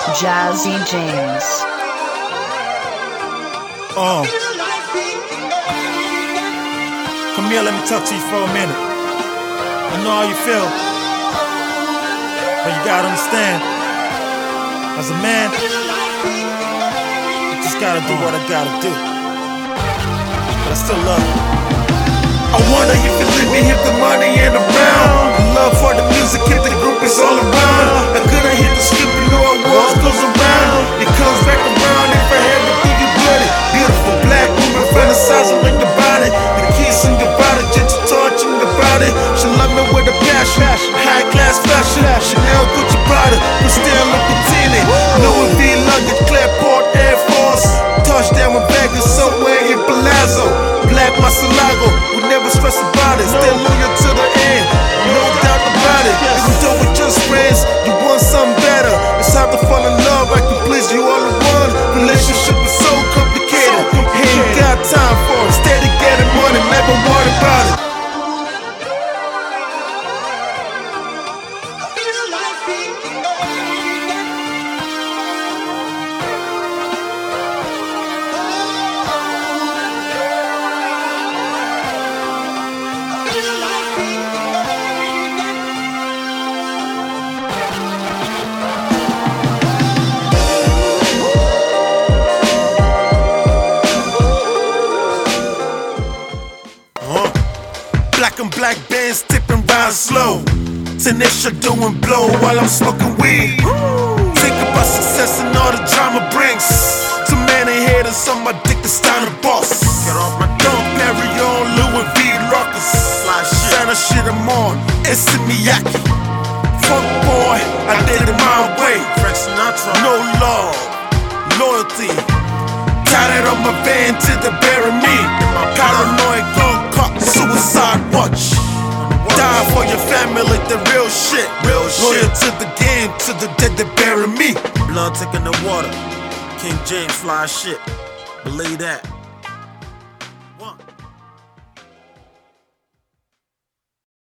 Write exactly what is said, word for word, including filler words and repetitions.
Jazzy James. Um, come here, let me talk to you for a minute. I know how you feel, but you gotta understand, as a man, I just gotta do what I gotta do. But I still love you. I wonder if you let me hit the money and around. The love for the music, hit the group is all around. I couldn't hit the script, you know I was goes around. It comes back around if I had to do you bloody. Beautiful black woman, fantasizing in your body. The kiss in your body, gentle touch in your body. She love me with a passion, high class fashion. Chanel, Gucci, Prada, Christian Louboutin, Louis V, luggage, Clairport, Air Force. Touchdown with Vegas, somewhere in Palazzo. Black Marcelago, we never stress about it. Stay loyal to the end, no doubt about it. Even though we're just friends, you want something better. It's hard to fall in love, I can please you all in one. Relationship is so complicated, ain't got time for it. Steady getting money, never worry about it. Black and black bands tipping round slow. Tanisha doing blow while I'm smoking weed. Think about success and all the drama brings. Too many haters on my dick, it's time to boss. Get off my Don't carry on Louis V rockers. Santa shit I'm on, it's Miyake. Funk boy, I did it my way. No love, loyalty. Got it on my van to the bury me. Paranoid gun cop, suicide watch. Die for your family like the real shit. Real Loyal shit. To the game, to the dead that bury me. Blood taking the water. King James fly shit. Believe that.